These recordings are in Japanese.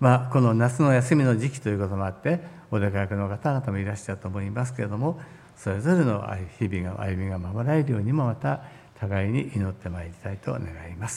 この夏の休みの時期ということもあってお出かけの方々もいらっしゃると思いますけれども、それぞれの日々が歩みが守られるようにもまた互いに祈ってまいりたいと願います。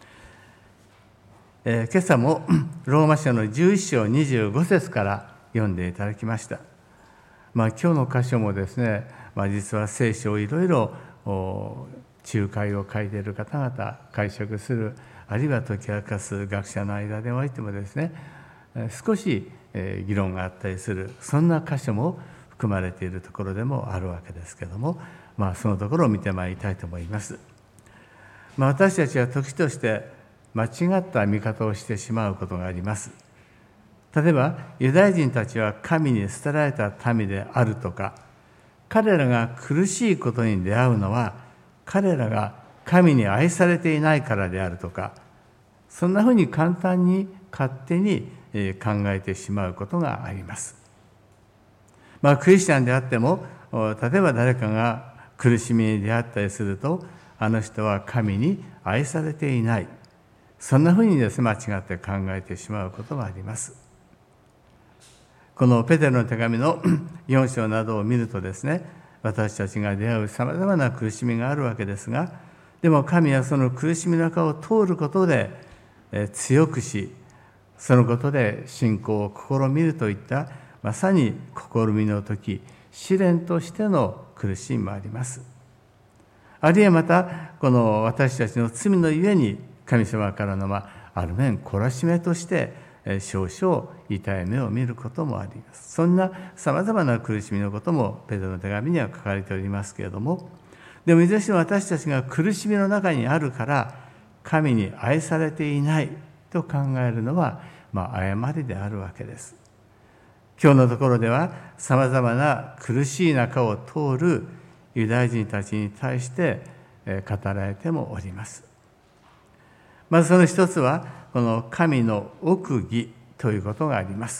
今朝もローマ書の11章25節から読んでいただきました。今日の箇所もですね、実は聖書をいろいろ仲介を書いている方々、解釈する、あるいは解き明かす学者の間でおいてもですね、少し議論があったりする、そんな箇所も含まれているところでもあるわけですけれども、そのところを見てまいりたいと思います。私たちは時として間違った見方をしてしまうことがあります。例えばユダヤ人たちは神に捨てられた民であるとか、彼らが苦しいことに出会うのは彼らが神に愛されていないからであるとか、そんなふうに簡単に勝手に考えてしまうことがあります。クリスチャンであっても、例えば誰かが苦しみに出会ったりすると、あの人は神に愛されていない、そんなふうにですね、間違って考えてしまうことがあります。このペテロの手紙の4章などを見るとですね、私たちが出会うさまざまな苦しみがあるわけですが、でも神はその苦しみの中を通ることで強くし、そのことで信仰を試みるといったまさに試みの時、試練としての苦しみもあります。あるいはまたこの私たちの罪のゆえに神様からのある面懲らしめとして少々痛い目を見ることもあります。そんなさまざまな苦しみのこともペテロの手紙には書かれておりますけれども、でもいずれにしても私たちが苦しみの中にあるから神に愛されていないと考えるのは誤りであるわけです。今日のところではさまざまな苦しい中を通るユダヤ人たちに対して語られてもおります。まずその一つはこの神の奥義ということがあります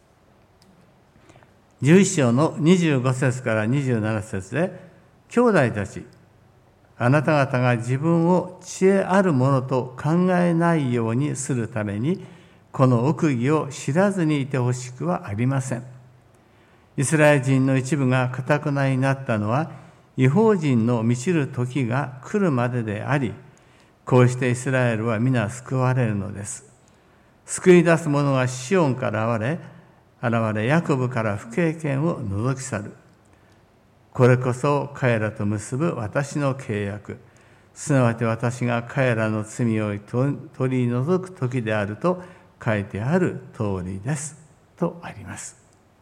。11章の25節から27節で、兄弟たち、あなた方が自分を知恵あるものと考えないようにするために、この奥義を知らずにいてほしくはありません。イスラエル人の一部が堅なになったのは、異邦人の満ちる時が来るまでであり、こうしてイスラエルは皆救われるのです。救い出す者がシオンから現れ、ヤコブから不経験を除き去る。これこそ彼らと結ぶ私の契約、すなわち私が彼らの罪を取り除く時であると書いてある通りです。とあります。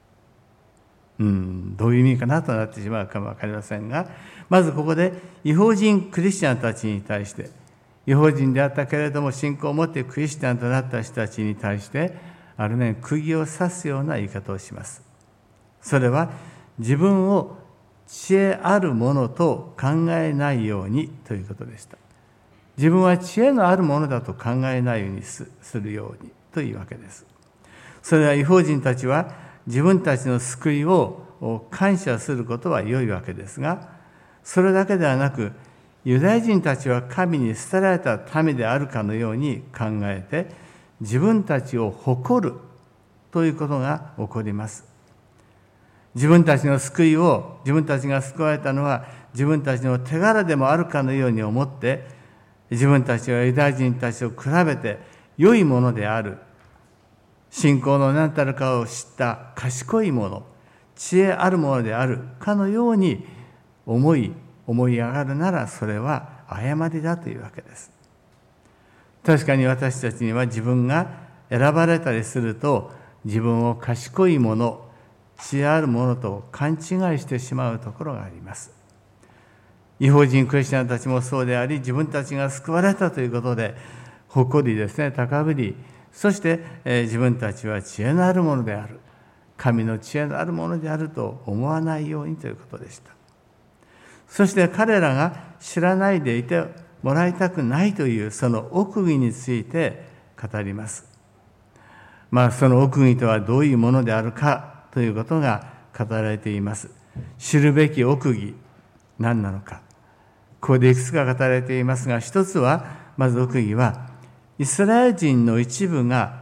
どういう意味かなとなってしまうかもわかりませんが、まずここで異邦人クリスチャンたちに対して、異邦人であったけれども信仰を持ってクリスチャンとなった人たちに対して、ある面釘を刺すような言い方をします。それは自分を知恵あるものと考えないようにということでした。自分は知恵のあるものだと考えないようにするようにというわけです。それは異邦人たちは自分たちの救いを感謝することは良いわけですが、それだけではなく、ユダヤ人たちは神に捨てられた民であるかのように考えて、自分たちを誇るということが起こります。自分たちの救いを、自分たちが救われたのは自分たちの手柄でもあるかのように思って、自分たちはユダヤ人たちと比べて良いものである、信仰の何たるかを知った賢いもの、知恵あるものであるかのように思い上がるなら、それは誤りだというわけです。確かに私たちには自分が選ばれたりすると、自分を賢いもの、知恵あるものと勘違いしてしまうところがあります。異邦人クリスチャンたちもそうであり、自分たちが救われたということで誇りですね、高ぶり、そして、自分たちは知恵のあるものである、神の知恵のあるものであると思わないようにということでした。そして彼らが知らないでいてもらいたくないというその奥義について語ります。その奥義とはどういうものであるかということが語られています。知るべき奥義、何なのか。ここでいくつか語られていますが、一つは、まず奥義は、イスラエル人の一部が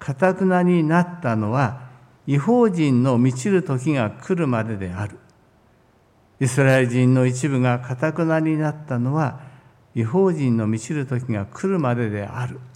頑なになったのは異邦人の満ちる時が来るまでである。イスラエル人の一部が頑なになったのは異邦人の満ちる時が来るまでである。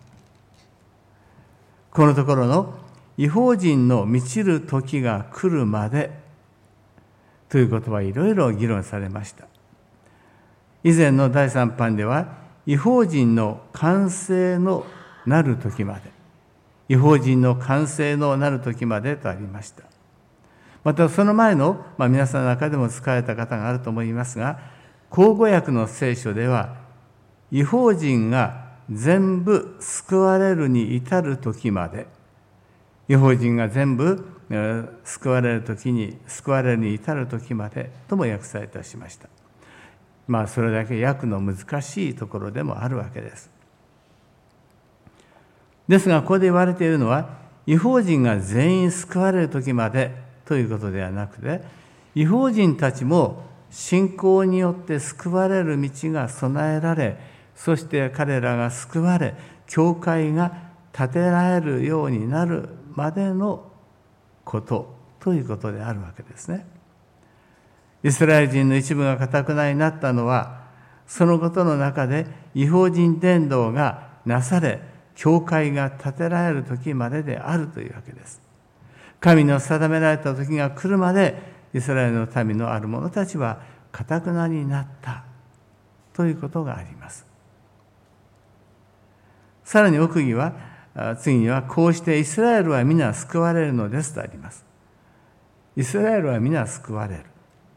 このところの異邦人の満ちる時が来るまでという言葉はいろいろ議論されました。以前の第3版では異邦人の完成のなる時まで、異邦人の完成のなる時までとありました。またその前の、皆さんの中でも使われた方があると思いますが、口語訳の聖書では異邦人が全部救われるに至る時まで、異邦人が全部救われるに至る時までとも訳されいたしました。それだけ訳の難しいところでもあるわけです。ですがここで言われているのは異邦人が全員救われる時までということではなくて、異邦人たちも信仰によって救われる道が備えられ、そして彼らが救われ、教会が建てられるようになるまでのことということであるわけですね。イスラエル人の一部が頑なになったのは、そのことの中で異邦人伝道がなされ、教会が建てられる時までであるというわけです。神の定められた時が来るまで、イスラエルの民のある者たちは頑なになったということがあります。さらに奥義は、次にはこうしてイスラエルは皆救われるのですとあります。イスラエルは皆救われる。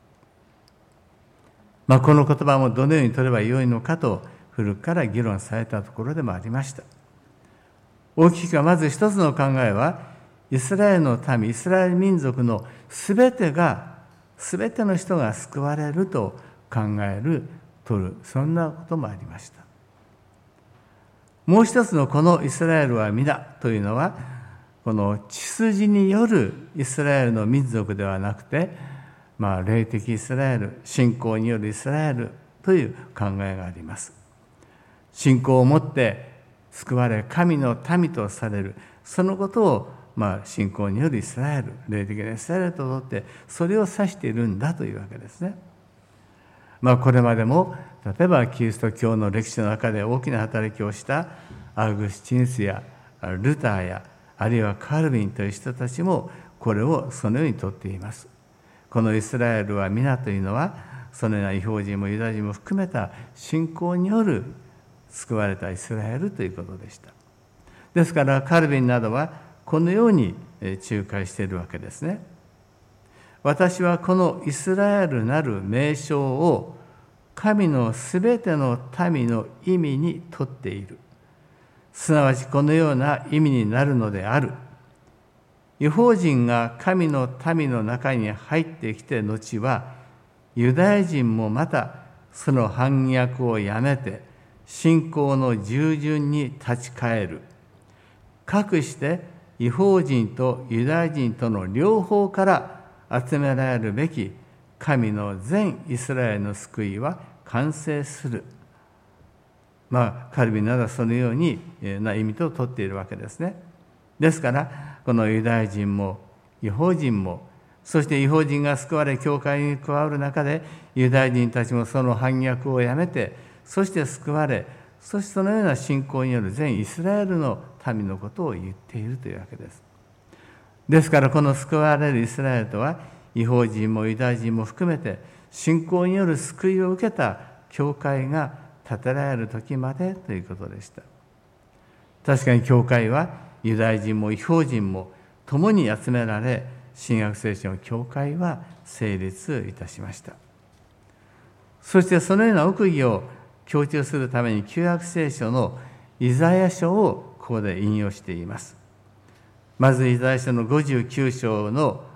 この言葉もどのように取ればよいのかと古くから議論されたところでもありました。大きくはまず一つの考えは、イスラエルの民、イスラエル民族のすべての人が救われると考える、取る、そんなこともありました。もう一つのこのイスラエルは皆というのは、この血筋によるイスラエルの民族ではなくて、霊的イスラエル、信仰によるイスラエルという考えがあります。信仰を持って救われ、神の民とされる、そのことを信仰によるイスラエル、霊的なイスラエルととって、それを指しているんだというわけですね。これまでも、例えばキリスト教の歴史の中で大きな働きをしたアウグスチヌスやルターや、あるいはカルビンという人たちもこれをそのようにとっています。このイスラエルは皆というのは、そのような異邦人もユダヤ人も含めた信仰による救われたイスラエルということでした。ですからカルビンなどはこのように仲介しているわけですね。私はこのイスラエルなる名称を神のすべての民の意味にとっている。すなわちこのような意味になるのである。異邦人が神の民の中に入ってきて後は、ユダヤ人もまたその反逆をやめて信仰の従順に立ち返る。かくして異邦人とユダヤ人との両方から集められるべき神の全イスラエルの救いは完成する。カルビンなどはそのようにな意味と取っているわけですね。ですからこのユダヤ人も異邦人も、そして異邦人が救われ教会に加わる中でユダヤ人たちもその反逆をやめて、そして救われ、そしてそのような信仰による全イスラエルの民のことを言っているというわけです。ですからこの救われるイスラエルとは、異邦人もユダヤ人も含めて信仰による救いを受けた教会が建てられる時までということでした。確かに教会はユダヤ人も異邦人も共に集められ、新約聖書の教会は成立いたしました。そしてそのような奥義を強調するために旧約聖書のイザヤ書をここで引用しています。まずイザヤ書の59章の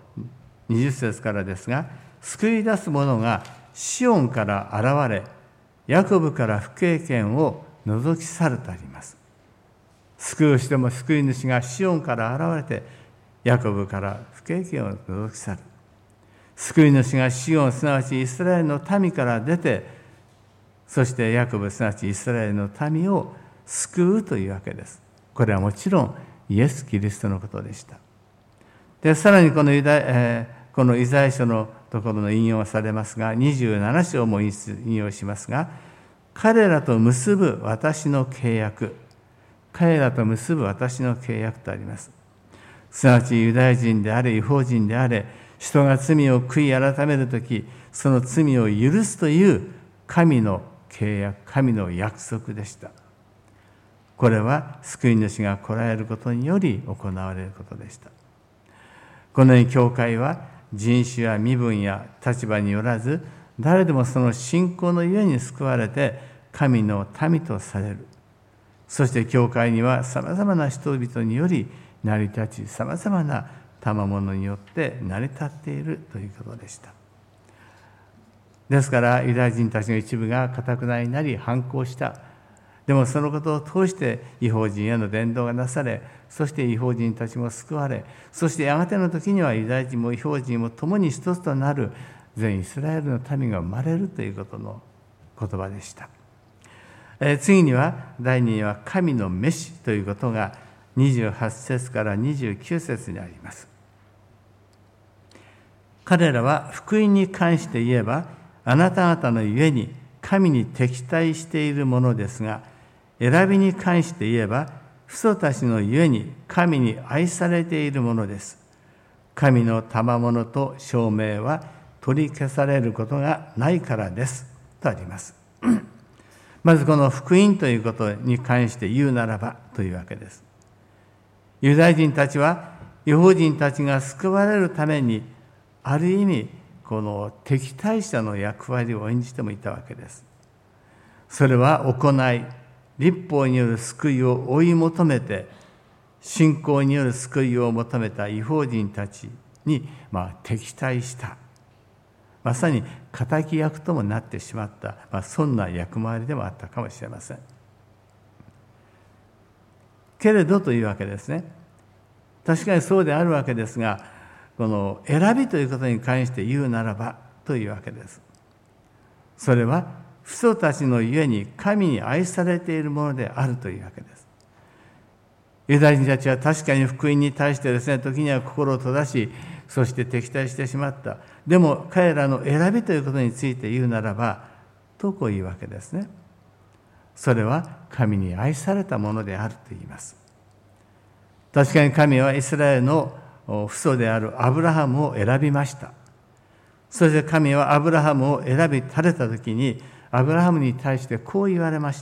20節からですが、救い出す者がシオンから現れ、ヤコブから不経験を除き去るとあります。救う人も救い主がシオンから現れて、ヤコブから不経験を除き去る。救い主がシオン、すなわちイスラエルの民から出て、そしてヤコブ、すなわちイスラエルの民を救うというわけです。これはもちろんイエス・キリストのことでした。でさらにこのイザヤ書のところの引用はされますが、27章も引用しますが、彼らと結ぶ私の契約、彼らと結ぶ私の契約とあります。すなわちユダヤ人であれ、異邦人であれ、人が罪を悔い改めるとき、その罪を許すという神の契約、神の約束でした。これは救い主が来られることにより行われることでした。このように教会は人種や身分や立場によらず、誰でもその信仰のゆえに救われて神の民とされる。そして教会にはさまざまな人々により成り立ち、さまざまな賜物によって成り立っているということでした。ですからユダヤ人たちの一部が堅くなになり反抗した。でもそのことを通して異邦人への伝道がなされ、そして異邦人たちも救われ、そしてやがての時にはユダヤ人も異邦人も共に一つとなる全イスラエルの民が生まれるということの言葉でした。次には第2には神の召しということが28節から29節にあります。彼らは福音に関して言えば、あなた方のゆえに神に敵対しているものですが、選びに関して言えば、父祖たちのゆえに神に愛されているものです。神の賜物と証明は取り消されることがないからです。とあります。まずこの福音ということに関して言うならばというわけです。ユダヤ人たちは異邦人たちが救われるために、ある意味この敵対者の役割を演じてもいたわけです。それは行い、律法による救いを追い求めて、信仰による救いを求めた異邦人たちに敵対した。まさに敵役ともなってしまった、そんな役回りでもあったかもしれません。けれどというわけですね。確かにそうであるわけですが、この選びということに関して言うならばというわけです。それは父祖たちのゆえに神に愛されているものであるというわけです。ユダヤ人たちは確かに福音に対してですね、時には心を閉ざし、そして敵対してしまった。でも彼らの選びということについて言うならば、とこういうわけですね。それは神に愛されたものであると言います。確かに神はイスラエルの父祖であるアブラハムを選びました。そして神はアブラハムを選び垂れたときに、アブラハムに対してこう言われました。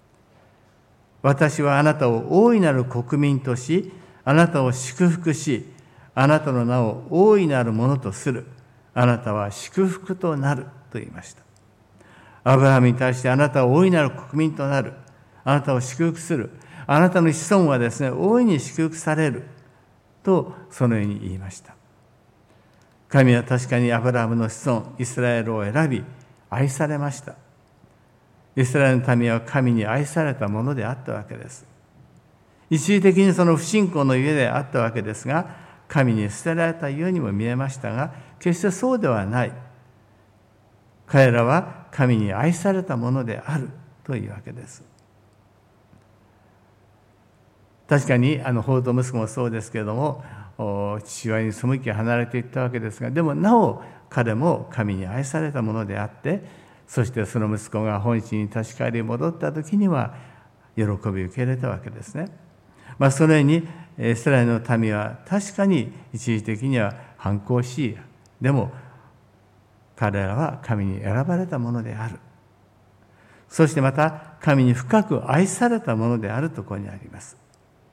私はあなたを大いなる国民とし、あなたを祝福し、あなたの名を大いなるものとする。あなたは祝福となると言いました。アブラハムに対してあなたは大いなる国民となる。あなたを祝福する。あなたの子孫はですね、大いに祝福される。とそのように言いました。神は確かにアブラハムの子孫イスラエルを選び愛されました。イスラエルの民は神に愛されたものであったわけです。一時的にその不信仰のゆえであったわけですが、神に捨てられたようにも見えましたが、決してそうではない。彼らは神に愛されたものであるというわけです。確かに法と息子もそうですけれども、父親に背き離れていったわけですが、でもなお彼も神に愛されたものであって、そしてその息子が本心に立ち返り戻った時には喜びを受け入れたわけですね。そのようにイスラエルの民は確かに一時的には反抗し、でも彼らは神に選ばれたものである。そしてまた神に深く愛されたものであるところにあります。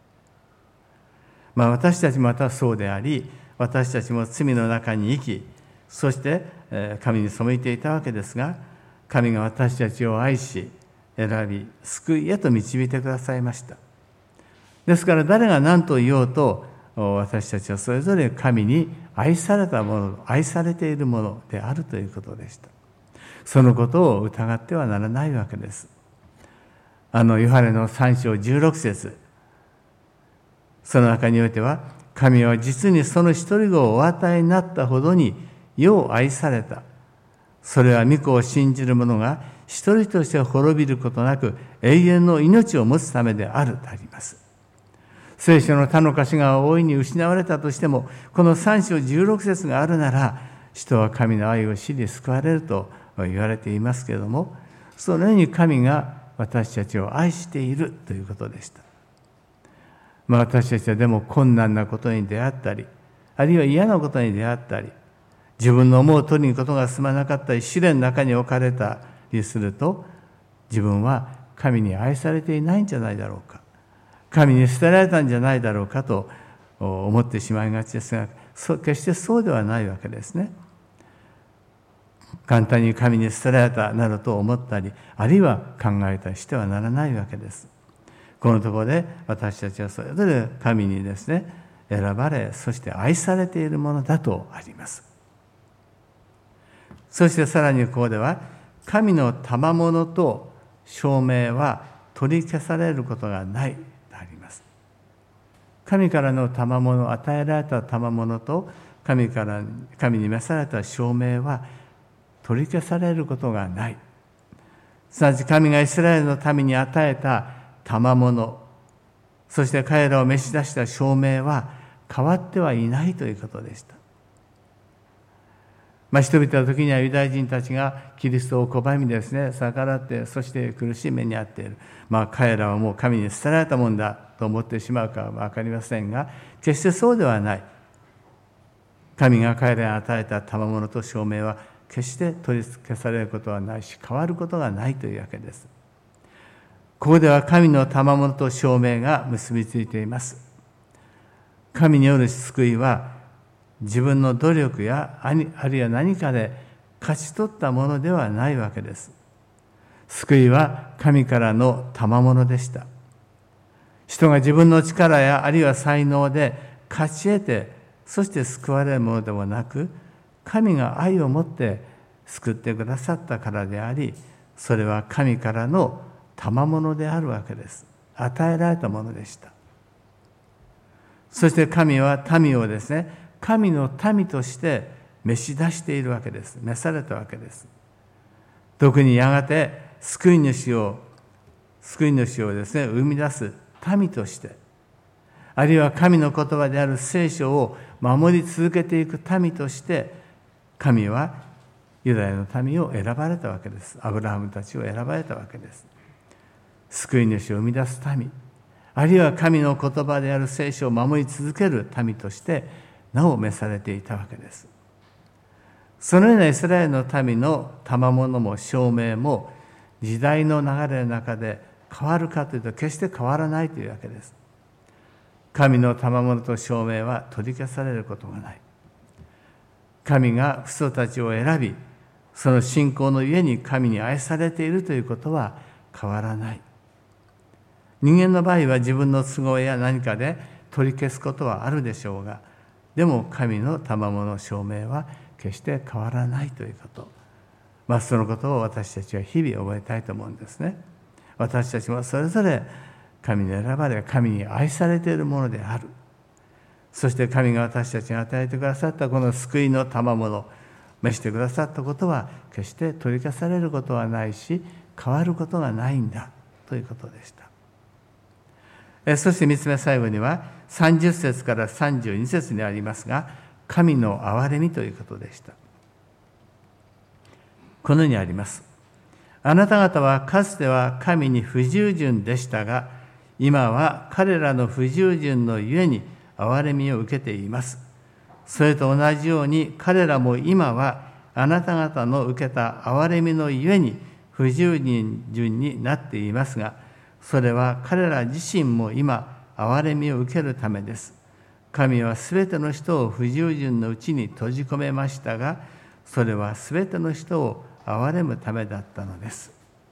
私たちもまたそうであり、私たちも罪の中に生き、そして神に背いていたわけですが、神が私たちを愛し、選び、救いへと導いてくださいました。ですから誰が何と言おうと、私たちはそれぞれ神に愛されたもの、愛されているものであるということでした。そのことを疑ってはならないわけです。ヨハネの3章16節、その中においては、神は実にその一人子をお与えになったほどに世を愛された。それは御子を信じる者が一人として滅びることなく永遠の命を持つためであるとあります。 聖書の他の箇所が大いに失われたとしても、この3章16節があるなら、人は神の愛を知り救われると言われていますけれども、そのように神が私たちを愛しているということでした。私たちはでも困難なことに出会ったり、あるいは嫌なことに出会ったり、自分の思う通りにことが進まなかったり、試練の中に置かれたりすると、自分は神に愛されていないんじゃないだろうか、神に捨てられたんじゃないだろうかと思ってしまいがちですが、決してそうではないわけですね。簡単に神に捨てられたなどと思ったり、あるいは考えたりしてはならないわけです。このところで私たちはそれぞれ神にですね、選ばれ、そして愛されているものだとあります。そしてさらにここでは、神の賜物と証明は取り消されることがないとあります。神からの賜物、与えられた賜物と神に召された証明は取り消されることがない。すなわち神がイスラエルの民に与えた賜物、そして彼らを召し出した証明は変わってはいないということでした。人々の時にはユダヤ人たちがキリストを拒みですね、逆らって、そして苦しい目に遭っている。彼らはもう神に捨てられたもんだと思ってしまうかは分かりませんが、決してそうではない。神が彼らに与えた賜物と証明は決して取り消されることはないし、変わることがないというわけです。ここでは神の賜物と証明が結びついています。神による救いは自分の努力やあるいは何かで勝ち取ったものではないわけです。救いは神からの賜物でした。人が自分の力やあるいは才能で勝ち得て、そして救われるものでもなく、神が愛を持って救ってくださったからであり、それは神からの賜物であるわけです。与えられたものでした。そして神は民をですね、神の民として召し出しているわけです。召されたわけです。特にやがて救い主をですね、生み出す民として、あるいは神の言葉である聖書を守り続けていく民として、神はユダヤの民を選ばれたわけです。アブラハムたちを選ばれたわけです。救い主を生み出す民、あるいは神の言葉である聖書を守り続ける民としてなお召されていたわけです。そのようなイスラエルの民の賜物も証明も時代の流れの中で変わるかというと決して変わらないというわけです。神の賜物と証明は取り消されることがない。神が父祖たちを選び、その信仰のゆえに神に愛されているということは変わらない。人間の場合は自分の都合や何かで取り消すことはあるでしょうが、でも神の賜物証明は決して変わらないということ、そのことを私たちは日々覚えたいと思うんですね。私たちもそれぞれ神に選ばれ、神に愛されているものである。そして神が私たちに与えてくださったこの救いの賜物、召してくださったことは決して取り消されることはないし、変わることがないんだということでした。そして3つ目、最後には30節から32節にありますが、神の憐れみということでした。このようにあります。あなた方はかつては神に不従順でしたが、今は彼らの不従順のゆえに憐れみを受けています。それと同じように彼らも今はあなた方の受けた憐れみのゆえに不従順になっていますが、それは彼ら自身も今憐れみを受けるためです。神はすべての人を不従順のうちに閉じ込めましたが、それはすべての人を憐れむためだったのです。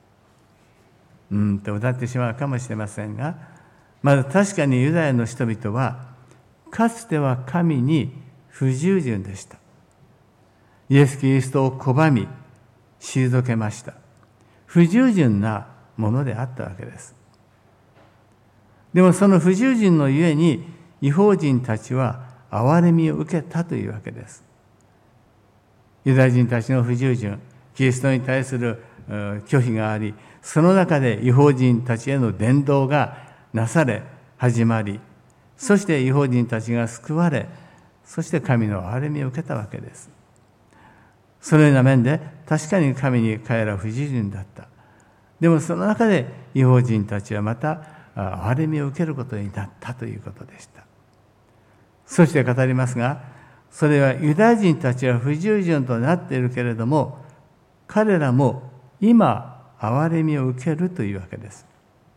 と歌ってしまうかもしれませんが、まず確かにユダヤの人々はかつては神に不従順でした。イエス・キリストを拒み退けました。不従順なものであったわけです。でもその不従順のゆえに異邦人たちは憐れみを受けたというわけです。ユダヤ人たちの不従順、キリストに対する拒否があり、その中で異邦人たちへの伝道がなされ始まり、 そして異邦人たちが救われ、そして神の憐れみを受けたわけです。そのような面で確かに神に彼ら不従順だった。でもその中で異邦人たちはまた憐れみを受けることになったということでした。そして語りますが、それはユダヤ人たちは不従順となっているけれども、彼らも今憐れみを受けるというわけです。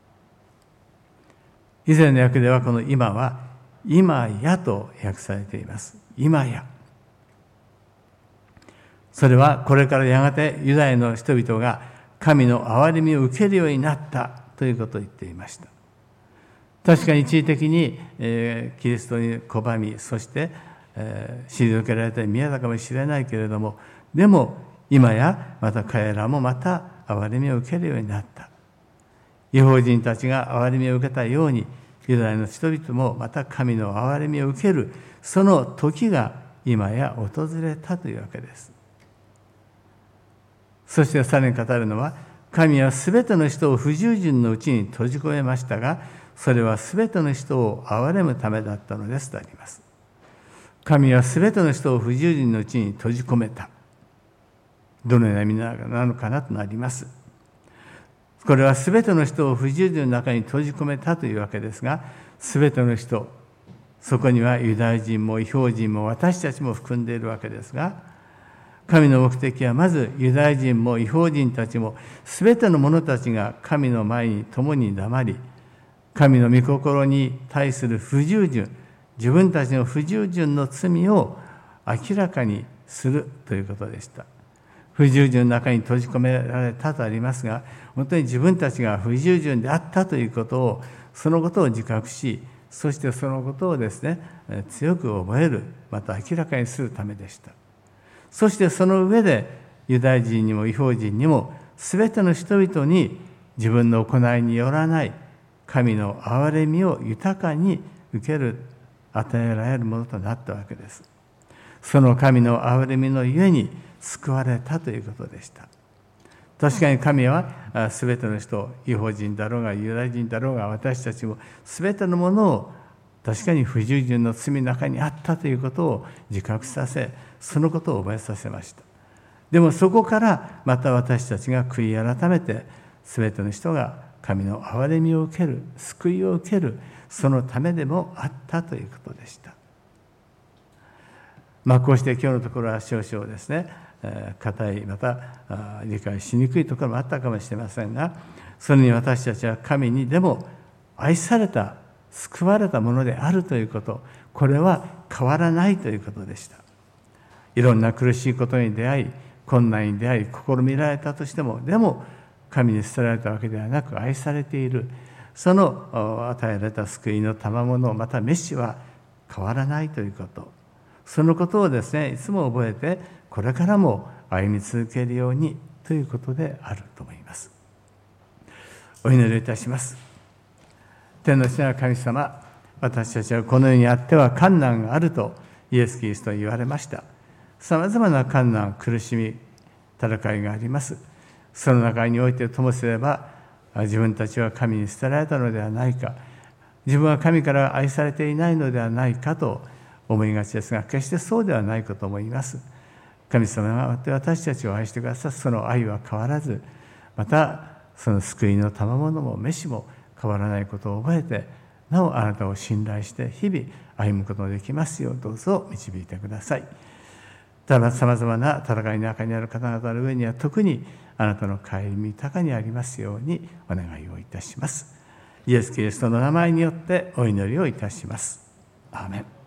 以前の訳ではこの今は今やと訳されています。今や。それはこれからやがてユダヤの人々が神の憐れみを受けるようになったということを言っていました。確かに一時的に、キリストに拒み、そして、退けられたり見えたかもしれないけれども、でも今やまた彼らもまた憐れみを受けるようになった。異邦人たちが憐れみを受けたように、ユダヤの人々もまた神の憐れみを受ける、その時が今や訪れたというわけです。そしてさらに語るのは、神はすべての人を不従順のうちに閉じ込めましたが、それはすべての人を憐れむためだったのですとあります。神はすべての人を不従順のうちに閉じ込めた。どのような意味なのかなとなります。これはすべての人を不従順の中に閉じ込めたというわけですが、すべての人、そこにはユダヤ人も異邦人も私たちも含んでいるわけですが、神の目的はまずユダヤ人も異邦人たちもすべての者たちが神の前に共に黙り、神の御心に対する不従順、自分たちの不従順の罪を明らかにするということでした。不従順の中に閉じ込められたとありますが、本当に自分たちが不従順であったということを、そのことを自覚し、そしてそのことをですね、強く覚える、また明らかにするためでした。そしてその上で、ユダヤ人にも異邦人にも、すべての人々に自分の行いによらない神の憐れみを豊かに受ける、与えられるものとなったわけです。その神の憐れみのゆえに救われたということでした。確かに神はすべての人、異邦人だろうがユダヤ人だろうが私たちもすべてのものを確かに不従順の罪の中にあったということを自覚させ、そのことを覚えさせました。でもそこからまた私たちが悔い改めて、すべての人が神の憐れみを受ける、救いを受ける、そのためでもあったということでした。こうして今日のところは少々ですね、固い、また理解しにくいところもあったかもしれませんが、それに私たちは神にでも愛された、救われたものであるということ、これは変わらないということでした。いろんな苦しいことに出会い、困難に出会い、試みられたとしても、でも神に捨てられたわけではなく愛されている、その与えられた救いの賜物、また召しは変わらないということ、そのことをですね、いつも覚えて、これからも歩み続けるようにということであると思います。お祈りいたします。天の父なる神様、私たちはこの世にあっては困難があるとイエス・キリストに言われました。さまざまな困難、苦しみ、戦いがあります。その中においてともすれば、自分たちは神に捨てられたのではないか、自分は神から愛されていないのではないかと思いがちですが、決してそうではないかと思います。神様が私たちを愛してくださったその愛は変わらず、またその救いの賜物も召しも変わらないことを覚えて、なおあなたを信頼して日々歩むことができますようどうぞ導いてください。たださまざまな戦いの中にある方々の上には特にあなたの帰り豊かにありますようにお願いをいたします。イエス・キリストの名前によってお祈りをいたします。アーメン。